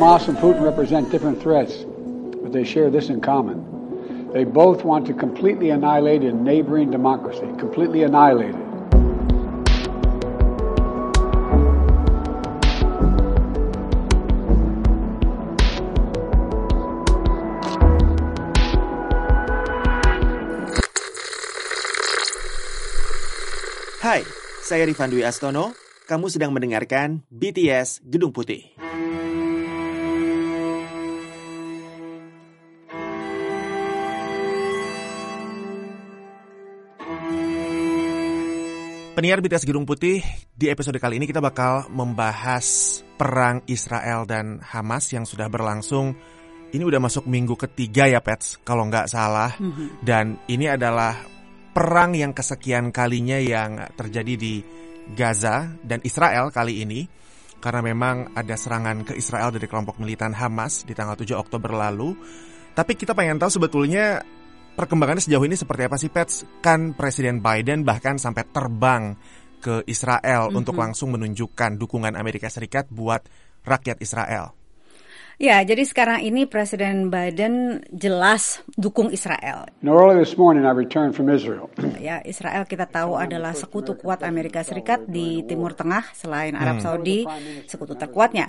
Hamas and Putin represent different threats, but they share this in common. They both want to completely annihilate a neighboring democracy, completely annihilate it. Hai, saya Rifan Dwi Astono. Kamu sedang mendengarkan BTS Gedung Putih. Pendengar BTS Gedung Putih, di episode kali ini kita bakal membahas perang Israel dan Hamas yang sudah berlangsung. Ini udah masuk minggu ketiga ya, Pets, kalau nggak salah. Dan ini adalah perang yang kesekian kalinya yang terjadi di Gaza dan Israel kali ini. Karena memang ada serangan ke Israel dari kelompok militan Hamas di tanggal 7 Oktober lalu. Tapi kita pengen tahu sebetulnya perkembangannya sejauh ini seperti apa sih, Pets? Kan Presiden Biden bahkan sampai terbang ke Israel untuk langsung menunjukkan dukungan Amerika Serikat buat rakyat Israel. Ya, jadi sekarang ini Presiden Biden jelas dukung Israel. Early this morning I returned from Israel. Ya, Israel kita tahu adalah sekutu kuat Amerika Serikat di Timur Tengah selain Arab Saudi, sekutu terkuatnya.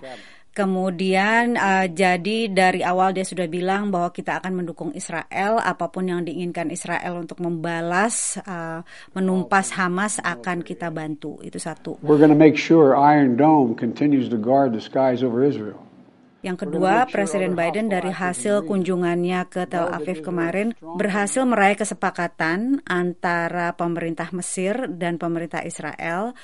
Kemudian jadi dari awal dia sudah bilang bahwa kita akan mendukung Israel, apapun yang diinginkan Israel untuk membalas, menumpas Hamas akan kita bantu. Itu satu. We're going to make sure Iron Dome continues to guard the skies over Israel. Yang kedua, Presiden Biden dari hasil kunjungannya ke Tel Aviv kemarin berhasil meraih kesepakatan antara pemerintah Mesir dan pemerintah Israel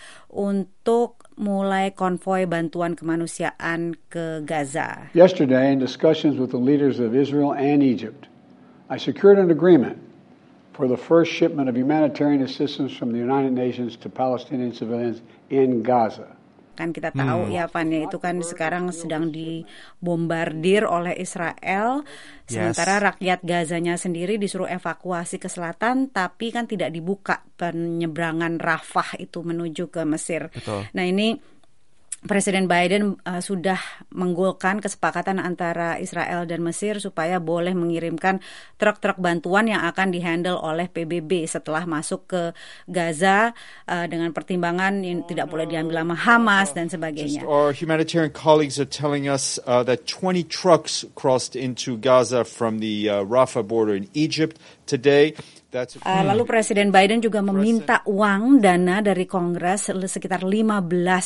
untuk mulai konvoi bantuan kemanusiaan ke Gaza. Yesterday, in discussions with the leaders of Israel and Egypt, I secured an agreement for the first shipment of humanitarian assistance from the United Nations to Palestinian civilians in Gaza. Kan kita tahu ya, Fanny, itu kan sekarang sedang dibombardir oleh Israel, sementara rakyat Gazanya sendiri disuruh evakuasi ke selatan, tapi kan tidak dibuka penyeberangan Rafah itu menuju ke Mesir. Betul. Nah, ini Presiden Biden sudah menggolkan kesepakatan antara Israel dan Mesir supaya boleh mengirimkan truk-truk bantuan yang akan dihandle oleh PBB setelah masuk ke Gaza dengan pertimbangan yang tidak boleh diambil sama Hamas dan sebagainya. Our humanitarian colleagues are telling us that 20 trucks crossed into Gaza from the Rafah border in Egypt today. Lalu Presiden Biden juga meminta uang dana dari Kongres sekitar $15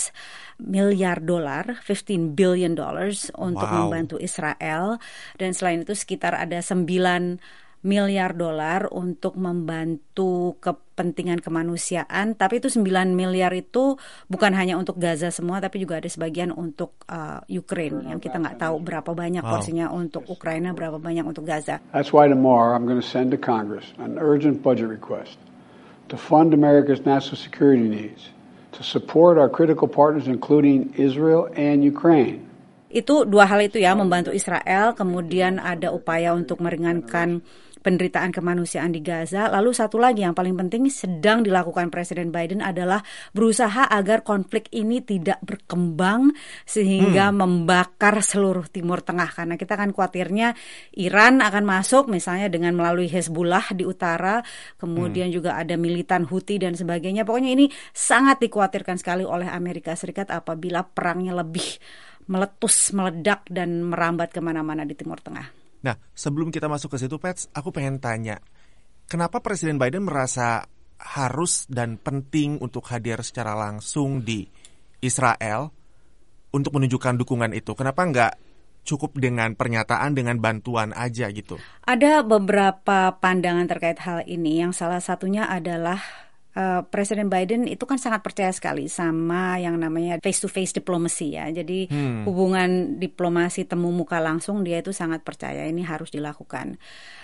miliar, $15 billion untuk membantu Israel, dan selain itu sekitar ada $9 miliar untuk membantu kepentingan kemanusiaan. Tapi itu 9 miliar itu bukan hanya untuk Gaza semua, tapi juga ada sebagian untuk Ukraine yang kita nggak tahu berapa banyak porsinya untuk Ukraina, berapa banyak untuk Gaza. That's why tomorrow I'm going to send to Congress an urgent budget request to fund America's national security needs, to support our critical partners including Israel and Ukraine. Itu dua hal itu ya, membantu Israel, kemudian ada upaya untuk meringankan penderitaan kemanusiaan di Gaza. Lalu satu lagi yang paling penting sedang dilakukan Presiden Biden adalah berusaha agar konflik ini tidak berkembang sehingga membakar seluruh Timur Tengah. Karena kita kan khawatirnya Iran akan masuk misalnya dengan melalui Hezbollah di utara, kemudian juga ada militan Houthi dan sebagainya. Pokoknya ini sangat dikhawatirkan sekali oleh Amerika Serikat apabila perangnya lebih meletus, meledak dan merambat kemana-mana di Timur Tengah. Nah, sebelum kita masuk ke situ, Pets, aku pengen tanya, kenapa Presiden Biden merasa harus dan penting untuk hadir secara langsung di Israel untuk menunjukkan dukungan itu? Kenapa nggak cukup dengan pernyataan, dengan bantuan aja gitu? Ada beberapa pandangan terkait hal ini. Yang salah satunya adalah Presiden Biden itu kan sangat percaya sekali sama yang namanya face-to-face diplomacy ya. Jadi hubungan diplomasi temu muka langsung dia itu sangat percaya ini harus dilakukan.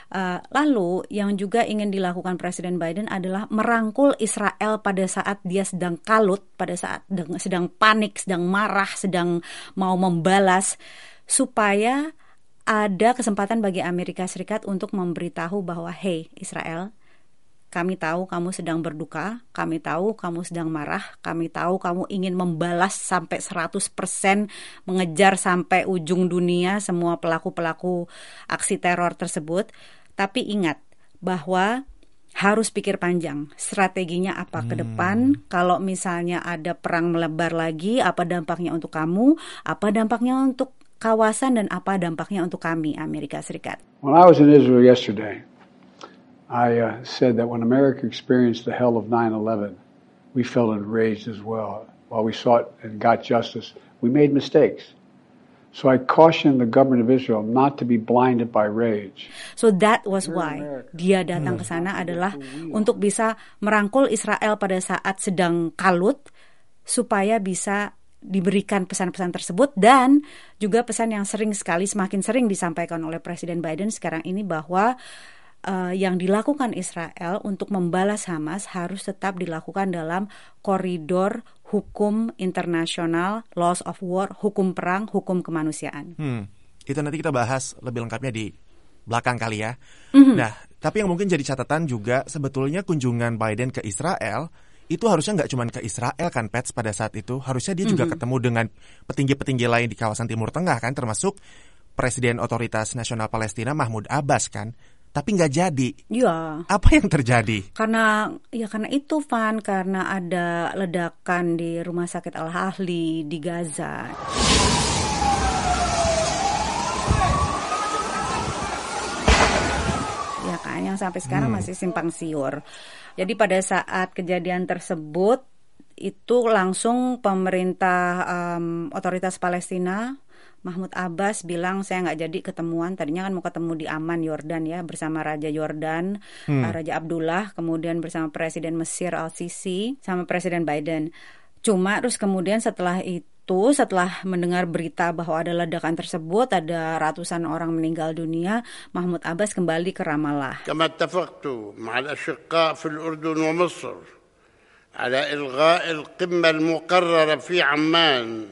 Lalu yang juga ingin dilakukan Presiden Biden adalah merangkul Israel pada saat dia sedang kalut, pada saat sedang panik, sedang marah, sedang mau membalas, supaya ada kesempatan bagi Amerika Serikat untuk memberitahu bahwa hey Israel, Kami tahu kamu sedang berduka, kami tahu kamu sedang marah, kami tahu kamu ingin membalas sampai 100%, mengejar sampai ujung dunia semua pelaku-pelaku aksi teror tersebut. Tapi ingat bahwa harus pikir panjang, strateginya apa ke depan. Kalau misalnya ada perang melebar lagi, apa dampaknya untuk kamu, apa dampaknya untuk kawasan, dan apa dampaknya untuk kami, Amerika Serikat. When I was in Israel yesterday, I said that when America experienced the hell of 9/11, we felt enraged as well. While we sought and got justice, we made mistakes. So I cautioned the government of Israel not to be blinded by rage. So that was why dia datang ke sana adalah untuk bisa merangkul Israel pada saat sedang kalut, supaya bisa diberikan pesan-pesan tersebut, dan juga pesan yang semakin sering disampaikan oleh Presiden Biden sekarang ini bahwa yang dilakukan Israel untuk membalas Hamas harus tetap dilakukan dalam koridor hukum internasional, laws of war, hukum perang, hukum kemanusiaan. Itu nanti kita bahas lebih lengkapnya di belakang kali ya. Nah, tapi yang mungkin jadi catatan juga, sebetulnya kunjungan Biden ke Israel itu harusnya nggak cuma ke Israel kan, Pets, pada saat itu. Harusnya dia juga ketemu dengan petinggi-petinggi lain di kawasan Timur Tengah kan, termasuk Presiden Otoritas Nasional Palestina Mahmud Abbas kan. Tapi nggak jadi. Ya. Apa yang terjadi? Karena itu, Van, karena ada ledakan di Rumah Sakit Al-Ahli di Gaza. Ya kan, yang sampai sekarang masih simpang siur. Jadi pada saat kejadian tersebut, itu langsung pemerintah otoritas Palestina, Mahmud Abbas bilang, saya nggak jadi ketemuan. Tadinya kan mau ketemu di Amman, Yordan ya, bersama Raja Yordan, Raja Abdullah, kemudian bersama Presiden Mesir Al-Sisi, sama Presiden Biden. Cuma terus kemudian setelah mendengar berita bahwa ada ledakan tersebut, ada ratusan orang meninggal dunia, Mahmud Abbas kembali ke Ramallah. كما اتفقت مع الأشقاء في الأردن ومصر على إلغاء القمة المقررة في عمان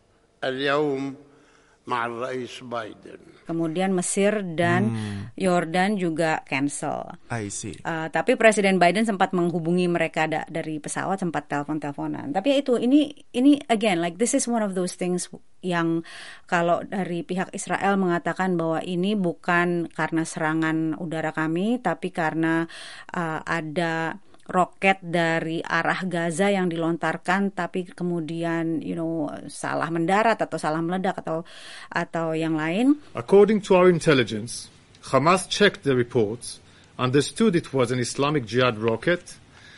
اليوم مع الرئيس بايدن. Kemudian Mesir dan Yordan juga cancel. I see. Tapi Presiden Biden sempat menghubungi mereka dari pesawat, sempat telepon-teleponan. Tapi ini again, like this is one of those things yang kalau dari pihak Israel mengatakan bahwa ini bukan karena serangan udara kami, tapi karena ada roket dari arah Gaza yang dilontarkan, tapi kemudian salah mendarat atau salah meledak atau yang lain. According to our intelligence, Hamas checked the reports, understood it was an Islamic Jihad rocket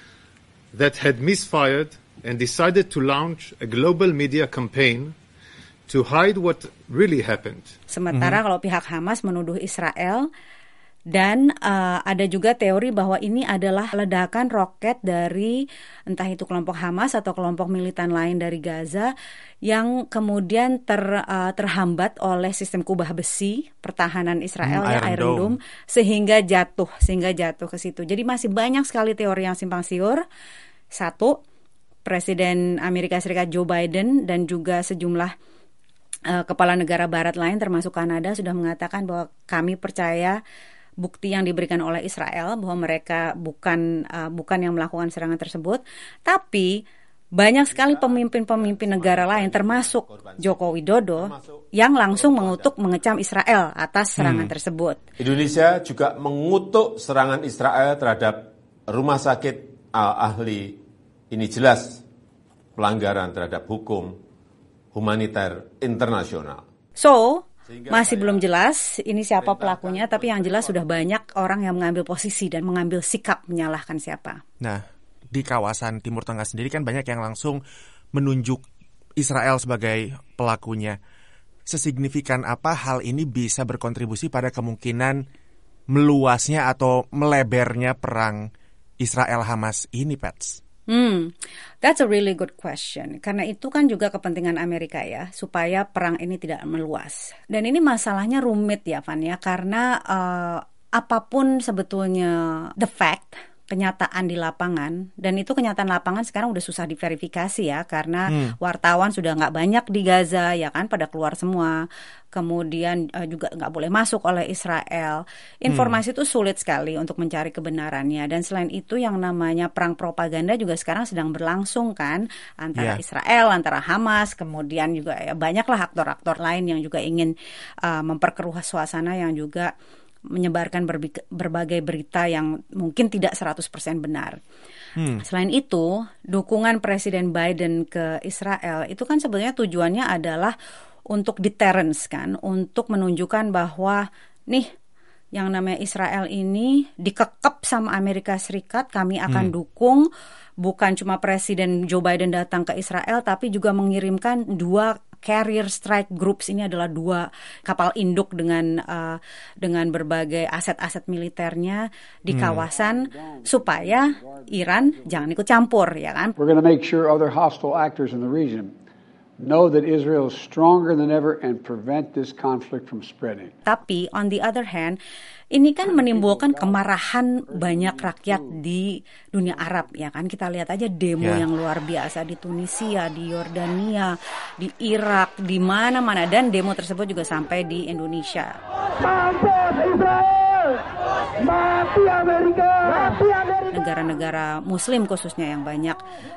that had misfired, and decided to launch a global media campaign to hide what really happened. Sementara kalau pihak Hamas menuduh Israel. Dan ada juga teori bahwa ini adalah ledakan roket dari entah itu kelompok Hamas atau kelompok militan lain dari Gaza yang kemudian terhambat oleh sistem kubah besi pertahanan Israel Iron Dome sehingga jatuh ke situ. Jadi masih banyak sekali teori yang simpang siur. Satu, Presiden Amerika Serikat Joe Biden dan juga sejumlah kepala negara barat lain termasuk Kanada sudah mengatakan bahwa kami percaya bukti yang diberikan oleh Israel bahwa mereka bukan yang melakukan serangan tersebut. Tapi banyak sekali pemimpin-pemimpin negara lain termasuk Joko Widodo yang langsung mengecam Israel atas serangan tersebut. Indonesia juga mengutuk serangan Israel terhadap Rumah Sakit Al-Ahli. Ini jelas pelanggaran terhadap hukum humaniter internasional. Masih belum jelas ini siapa pelakunya, tapi yang jelas sudah banyak orang yang mengambil posisi dan mengambil sikap menyalahkan siapa. Nah, di kawasan Timur Tengah sendiri kan banyak yang langsung menunjuk Israel sebagai pelakunya. Sesignifikan apa hal ini bisa berkontribusi pada kemungkinan meluasnya atau melebarnya perang Israel-Hamas ini, Pets? That's a really good question. Karena itu kan juga kepentingan Amerika ya, supaya perang ini tidak meluas. Dan ini masalahnya rumit ya, Van ya, karena apapun sebetulnya the fact, kenyataan di lapangan, dan itu kenyataan lapangan sekarang udah susah diverifikasi ya, karena wartawan sudah nggak banyak di Gaza ya kan, pada keluar semua. Kemudian juga nggak boleh masuk oleh Israel. Informasi itu sulit sekali untuk mencari kebenarannya. Dan selain itu yang namanya perang propaganda juga sekarang sedang berlangsung kan, antara Israel, antara Hamas, kemudian juga ya, banyaklah aktor-aktor lain yang juga ingin memperkeruh suasana, yang juga menyebarkan berbagai berita yang mungkin tidak 100% benar. Selain itu, dukungan Presiden Biden ke Israel itu kan sebenarnya tujuannya adalah untuk deterrence kan, untuk menunjukkan bahwa nih yang namanya Israel ini dikekep sama Amerika Serikat, kami akan dukung. Bukan cuma Presiden Joe Biden datang ke Israel, tapi juga mengirimkan 2 carrier strike groups. Ini adalah 2 kapal induk dengan berbagai aset-aset militernya di kawasan, supaya Iran jangan ikut campur, ya kan? We're going to make sure other hostile actors in the region know that Israel is stronger than ever and prevent this conflict from spreading. Tapi on the other hand, ini kan menimbulkan kemarahan banyak rakyat di dunia Arab, ya kan? Kita lihat aja demo yang luar biasa di Tunisia, di Yordania, di Irak, di mana-mana, dan demo tersebut juga sampai di Indonesia. Mampus Israel! Mati Amerika! Mati Amerika! Negara-negara Muslim khususnya yang banyak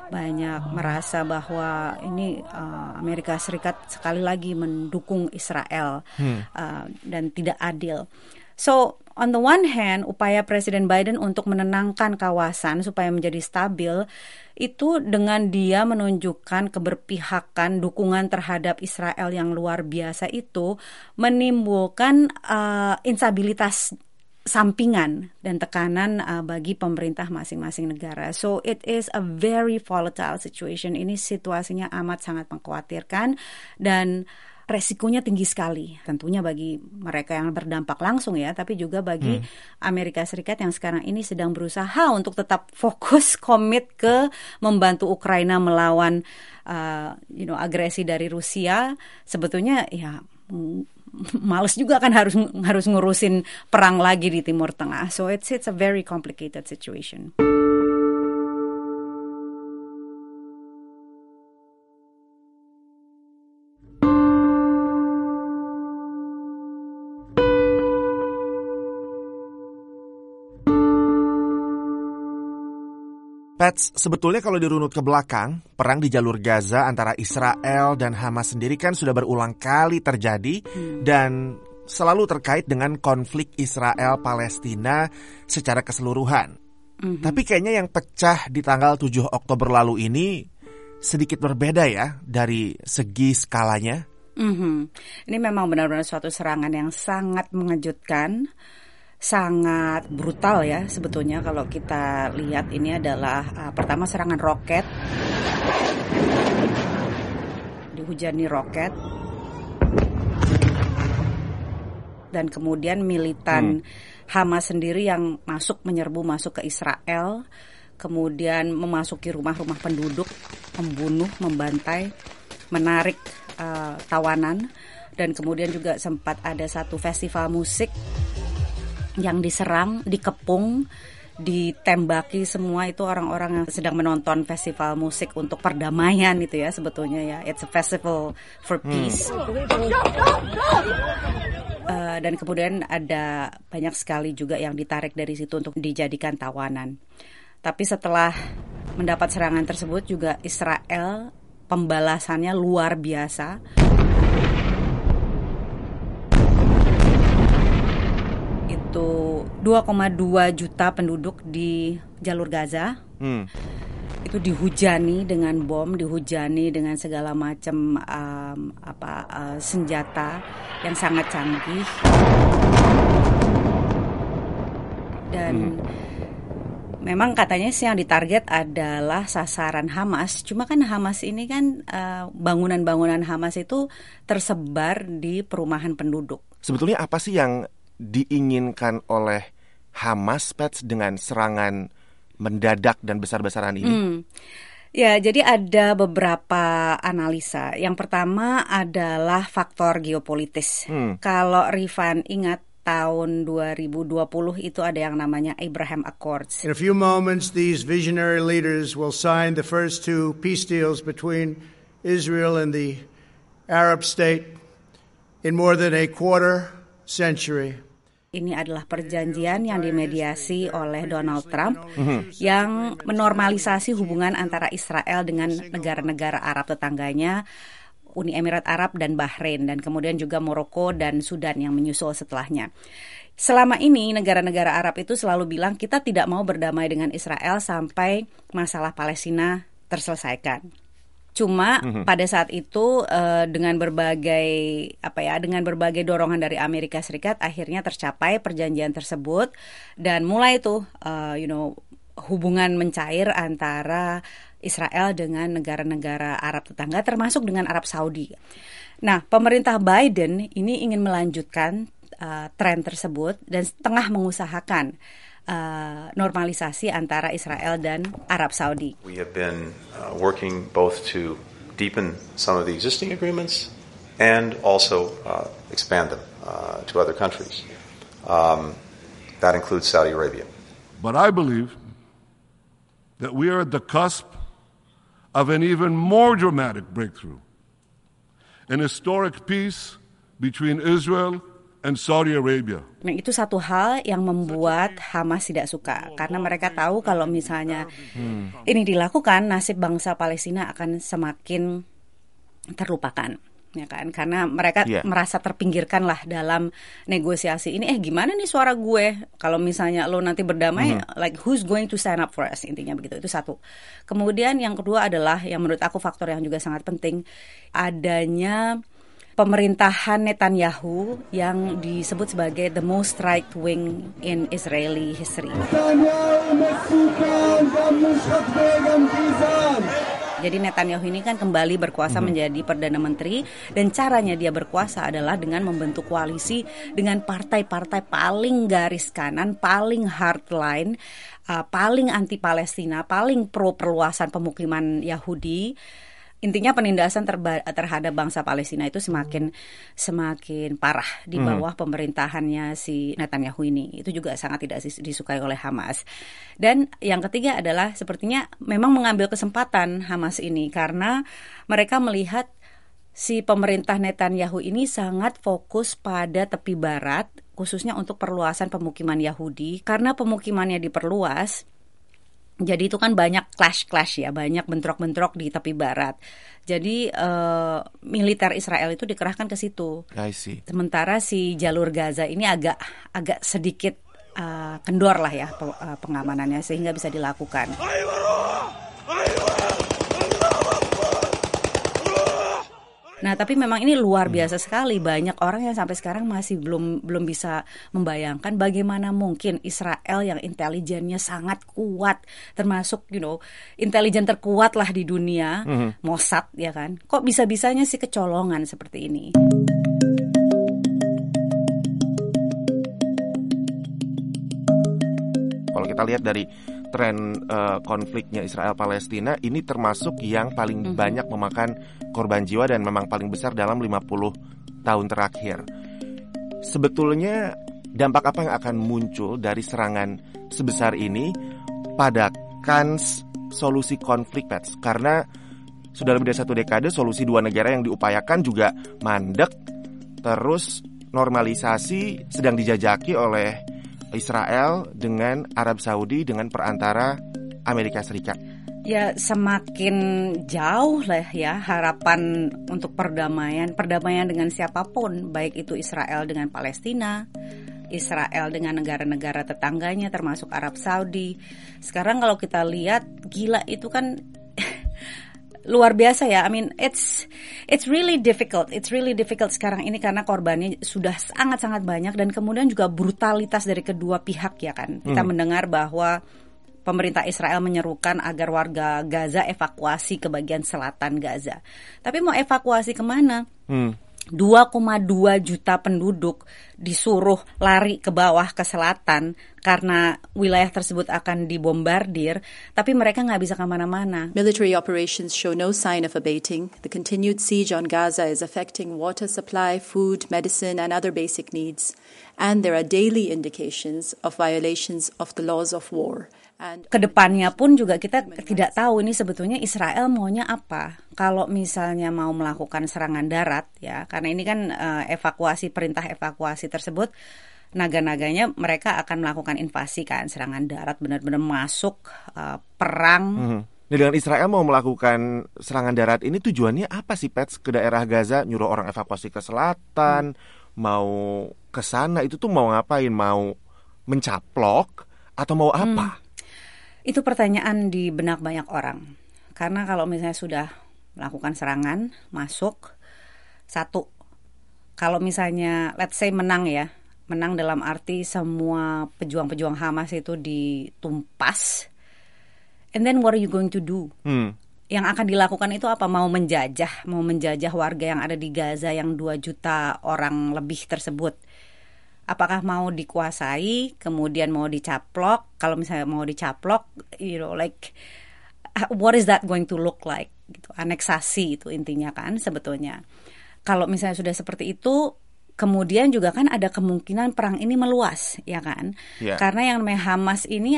merasa bahwa ini Amerika Serikat sekali lagi mendukung Israel dan tidak adil. So, on the one hand, upaya Presiden Biden untuk menenangkan kawasan supaya menjadi stabil, itu dengan dia menunjukkan keberpihakan, dukungan terhadap Israel yang luar biasa itu, menimbulkan instabilitas sampingan dan tekanan bagi pemerintah masing-masing negara. So, it is a very volatile situation. Ini situasinya amat sangat mengkhawatirkan dan resikonya tinggi sekali, tentunya bagi mereka yang berdampak langsung ya, tapi juga bagi Amerika Serikat yang sekarang ini sedang berusaha untuk tetap fokus, komit ke membantu Ukraina melawan agresi dari Rusia. Sebetulnya ya males juga kan harus ngurusin perang lagi di Timur Tengah. So it's a very complicated situation. Pets, sebetulnya kalau dirunut ke belakang, perang di jalur Gaza antara Israel dan Hamas sendiri kan sudah berulang kali terjadi dan selalu terkait dengan konflik Israel-Palestina secara keseluruhan. Tapi kayaknya yang pecah di tanggal 7 Oktober lalu ini sedikit berbeda ya dari segi skalanya. Ini memang benar-benar suatu serangan yang sangat mengejutkan, sangat brutal ya sebetulnya. Kalau kita lihat, ini adalah pertama serangan roket, dihujani roket, dan kemudian militan Hamas sendiri yang menyerbu masuk ke Israel, kemudian memasuki rumah-rumah penduduk, membunuh, membantai, menarik tawanan, dan kemudian juga sempat ada satu festival musik yang diserang, dikepung, ditembaki semua. Itu orang-orang yang sedang menonton festival musik untuk perdamaian itu ya sebetulnya ya. It's a festival for peace. Dan kemudian ada banyak sekali juga yang ditarik dari situ untuk dijadikan tawanan. Tapi setelah mendapat serangan tersebut juga Israel pembalasannya luar biasa. Itu 2,2 juta penduduk di jalur Gaza. Itu dihujani dengan bom, dihujani dengan segala macam senjata yang sangat canggih. Dan memang katanya sih yang ditarget adalah sasaran Hamas. Cuma kan Hamas ini kan bangunan-bangunan Hamas itu tersebar di perumahan penduduk. Sebetulnya apa sih yang diinginkan oleh Hamas, Pets, dengan serangan mendadak dan besar-besaran ini? Ya, jadi ada beberapa analisa. Yang pertama adalah faktor geopolitis. Kalau Rifan ingat, tahun 2020 itu ada yang namanya Abraham Accords. In a few moments, these visionary leaders will sign the first two peace deals between Israel and the Arab state in more than a quarter century. Ini adalah perjanjian yang dimediasi oleh Donald Trump yang menormalisasi hubungan antara Israel dengan negara-negara Arab tetangganya, Uni Emirat Arab dan Bahrain, dan kemudian juga Maroko dan Sudan yang menyusul setelahnya. Selama ini negara-negara Arab itu selalu bilang kita tidak mau berdamai dengan Israel sampai masalah Palestina terselesaikan. Cuma pada saat itu dengan berbagai dorongan dari Amerika Serikat akhirnya tercapai perjanjian tersebut, dan mulai itu hubungan mencair antara Israel dengan negara-negara Arab tetangga termasuk dengan Arab Saudi. Nah, pemerintah Biden ini ingin melanjutkan tren tersebut dan tengah mengusahakan normalisasi antara Israel dan Arab Saudi. We have been working both to deepen some of the existing agreements and also expand them to other countries. That includes Saudi Arabia. But I believe that we are at the cusp of an even more dramatic breakthrough, an historic peace between Israel and Saudi Arabia. Nah, itu satu hal yang membuat Hamas tidak suka, karena mereka tahu kalau misalnya ini dilakukan, nasib bangsa Palestina akan semakin terlupakan, ya kan? Karena mereka merasa terpinggirkan lah dalam negosiasi ini. Gimana nih suara gue kalau misalnya lo nanti berdamai, like who's going to stand up for us, intinya begitu. Itu satu. Kemudian yang kedua adalah yang menurut aku faktor yang juga sangat penting, adanya pemerintahan Netanyahu yang disebut sebagai the most right wing in Israeli history. Jadi Netanyahu ini kan kembali berkuasa menjadi Perdana Menteri, dan caranya dia berkuasa adalah dengan membentuk koalisi dengan partai-partai paling garis kanan, paling hardline, paling anti Palestina, paling pro perluasan pemukiman Yahudi. Intinya penindasan terhadap bangsa Palestina itu semakin parah di bawah pemerintahannya si Netanyahu ini. Itu juga sangat tidak disukai oleh Hamas. Dan yang ketiga adalah sepertinya memang mengambil kesempatan Hamas ini karena mereka melihat si pemerintah Netanyahu ini sangat fokus pada tepi barat, khususnya untuk perluasan pemukiman Yahudi. Karena pemukimannya diperluas, jadi itu kan banyak clash ya, banyak bentrok-bentrok di tepi barat. Jadi militer Israel itu dikerahkan ke situ. Sementara si jalur Gaza ini agak sedikit kendor lah ya pengamanannya, sehingga bisa dilakukan. Nah, tapi memang ini luar biasa sekali. Banyak orang yang sampai sekarang masih belum bisa membayangkan bagaimana mungkin Israel yang intelijennya sangat kuat, termasuk intelijen terkuat lah di dunia, Mossad ya kan. Kok bisa-bisanya sih kecolongan seperti ini? Kalau kita lihat dari tren konfliknya Israel-Palestina, ini termasuk yang paling banyak memakan korban jiwa dan memang paling besar dalam 50 tahun terakhir. Sebetulnya dampak apa yang akan muncul dari serangan sebesar ini pada kans solusi konflik, Pets? Karena sudah lebih dari 1 dekade solusi 2 negara yang diupayakan juga mandek, terus normalisasi sedang dijajaki oleh Israel dengan Arab Saudi dengan perantara Amerika Serikat. Ya, semakin jauh lah ya harapan untuk perdamaian dengan siapapun, baik itu Israel dengan Palestina, Israel dengan negara-negara tetangganya termasuk Arab Saudi. Sekarang kalau kita lihat, gila itu kan luar biasa ya. I mean, it's really difficult. It's really difficult sekarang ini karena korbannya sudah sangat-sangat banyak, dan kemudian juga brutalitas dari kedua pihak ya kan. Kita mendengar bahwa pemerintah Israel menyerukan agar warga Gaza evakuasi ke bagian selatan Gaza. Tapi mau evakuasi kemana? 2,2 juta penduduk disuruh lari ke bawah ke selatan karena wilayah tersebut akan dibombardir, tapi mereka nggak bisa kemana-mana. Military operations show no sign of abating. The continued siege on Gaza is affecting water supply, food, medicine, and other basic needs. And there are daily indications of violations of the laws of war. Kedepannya pun juga kita tidak tahu ini sebetulnya Israel maunya apa. Kalau misalnya mau melakukan serangan darat, ya, karena ini kan perintah evakuasi tersebut, naga-naganya mereka akan melakukan invasi kan, serangan darat, benar-benar masuk perang. Nah, dengan Israel mau melakukan serangan darat ini tujuannya apa sih, Pets, ke daerah Gaza, nyuruh orang evakuasi ke selatan, mau ke sana, itu tuh mau ngapain? Mau mencaplok atau mau apa? Itu pertanyaan di benak banyak orang. Karena kalau misalnya sudah melakukan serangan, masuk, satu, kalau misalnya let's say menang ya, menang dalam arti semua pejuang-pejuang Hamas itu ditumpas, and then what are you going to do? Yang akan dilakukan itu apa? Mau menjajah warga yang ada di Gaza yang 2 juta orang lebih tersebut. Apakah mau dikuasai, kemudian mau dicaplok? Kalau misalnya mau dicaplok, like what is that going to look like? Gitu. Aneksasi itu intinya kan sebetulnya. Kalau misalnya sudah seperti itu, kemudian juga kan ada kemungkinan perang ini meluas, ya kan? Yeah. Karena yang namanya Hamas ini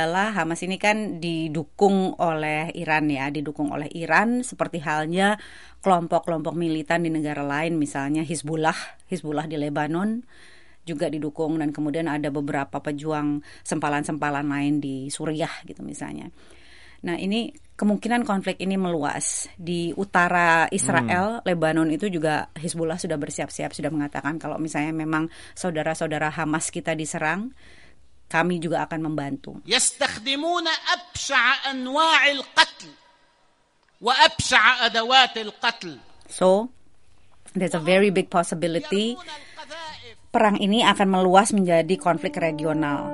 kan didukung oleh Iran ya, didukung oleh Iran seperti halnya kelompok-kelompok militan di negara lain, misalnya Hizbullah di Lebanon juga didukung, dan kemudian ada beberapa pejuang sempalan-sempalan lain di Suriah gitu misalnya. Nah, ini kemungkinan konflik ini meluas. Di utara Israel, Lebanon itu juga Hizbullah sudah bersiap-siap, sudah mengatakan kalau misalnya memang saudara-saudara Hamas kita diserang, kami juga akan membantu. يستخدمون أبشع أنواع القتل وأبشع أدوات القتل. So, there's a very big possibility perang ini akan meluas menjadi konflik regional.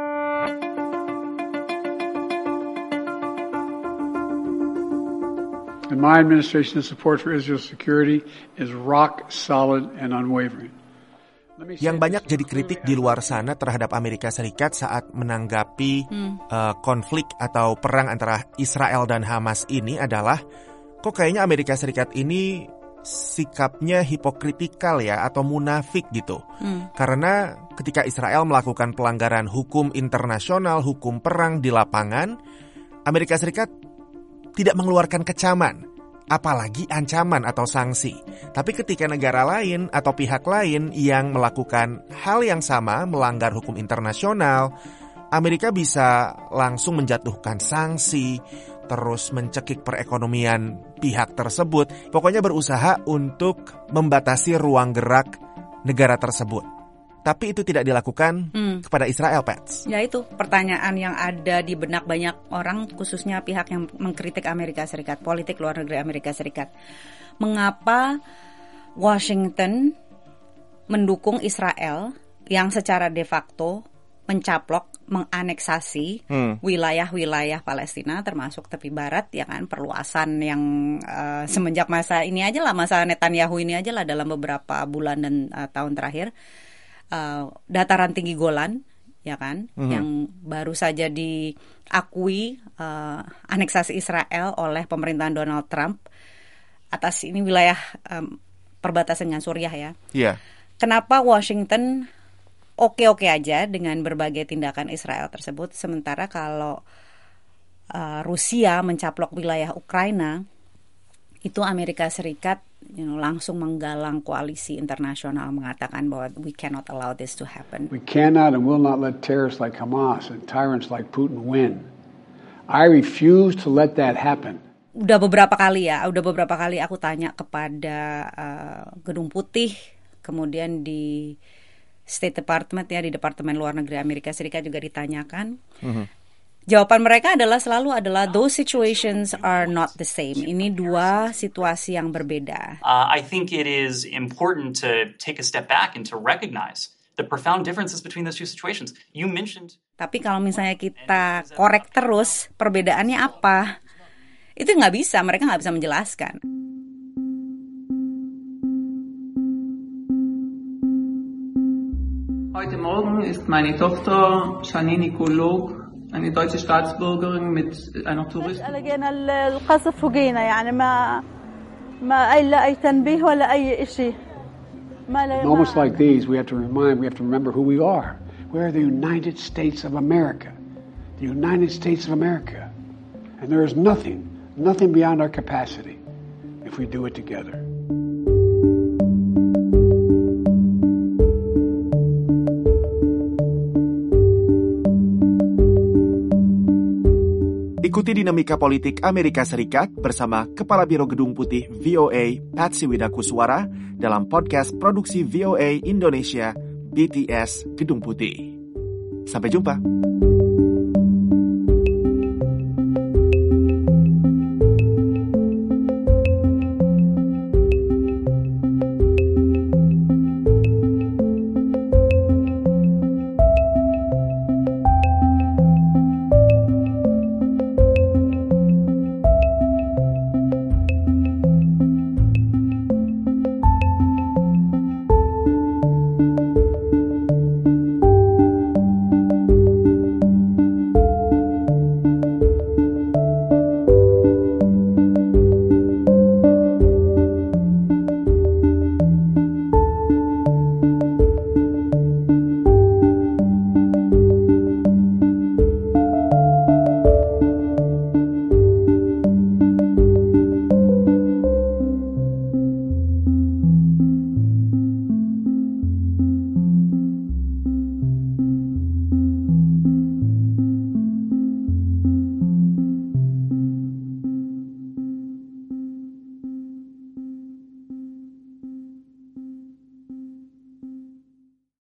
And my administration's support for Israel's security is rock solid and unwavering. Yang banyak jadi kritik di luar sana terhadap Amerika Serikat saat menanggapi konflik atau perang antara Israel dan Hamas ini adalah, kok kayaknya Amerika Serikat ini sikapnya hipokritikal ya, atau munafik gitu. Karena ketika Israel melakukan pelanggaran hukum internasional, hukum perang di lapangan, Amerika Serikat tidak mengeluarkan kecaman, apalagi ancaman atau sanksi. Tapi ketika negara lain atau pihak lain yang melakukan hal yang sama, melanggar hukum internasional, Amerika bisa langsung menjatuhkan sanksi, terus mencekik perekonomian pihak tersebut. Pokoknya berusaha untuk membatasi ruang gerak negara tersebut. Tapi itu tidak dilakukan kepada Israel, Pets. Ya, itu pertanyaan yang ada di benak banyak orang, khususnya pihak yang mengkritik Amerika Serikat, politik luar negeri Amerika Serikat. Mengapa Washington mendukung Israel yang secara de facto mencaplok, menganeksasi wilayah-wilayah Palestina termasuk tepi barat, ya kan, perluasan yang semenjak masa ini aja lah, masa Netanyahu ini aja lah, dalam beberapa bulan dan tahun terakhir, dataran tinggi Golan, ya kan, yang baru saja diakui aneksasi Israel oleh pemerintahan Donald Trump atas ini wilayah perbatasan dengan Suriah ya. Yeah. Kenapa Washington oke-oke aja dengan berbagai tindakan Israel tersebut, sementara kalau Rusia mencaplok wilayah Ukraina, itu Amerika Serikat langsung menggalang koalisi internasional mengatakan bahwa we cannot allow this to happen. We cannot and will not let terrorists like Hamas and tyrants like Putin win. I refuse to let that happen. Udah beberapa kali aku tanya kepada Gedung Putih, kemudian di State Department ya, di Departemen Luar Negeri Amerika Serikat juga ditanyakan. Jawaban mereka adalah those situations are not the same. Ini dua situasi yang berbeda. I think it is important to take a step back and to recognize the profound differences between those two situations. You mentioned. Tapi kalau misalnya kita korek terus perbedaannya apa, itu mereka nggak bisa menjelaskan. Heute Morgen ist meine Tochter Janine Nikolog, eine deutsche Staatsbürgerin mit einer Touristin. لقينا القصف فوقينا يعني ما أي تنبيه ولا أي شيء. Moments like these, we have to remember who we are. We are the United States of America. The United States of America. And there is nothing beyond our capacity if we do it together. Ikuti dinamika politik Amerika Serikat bersama Kepala Biro Gedung Putih VOA, Patsy Widakuswara, dalam podcast produksi VOA Indonesia, BTS Gedung Putih. Sampai jumpa.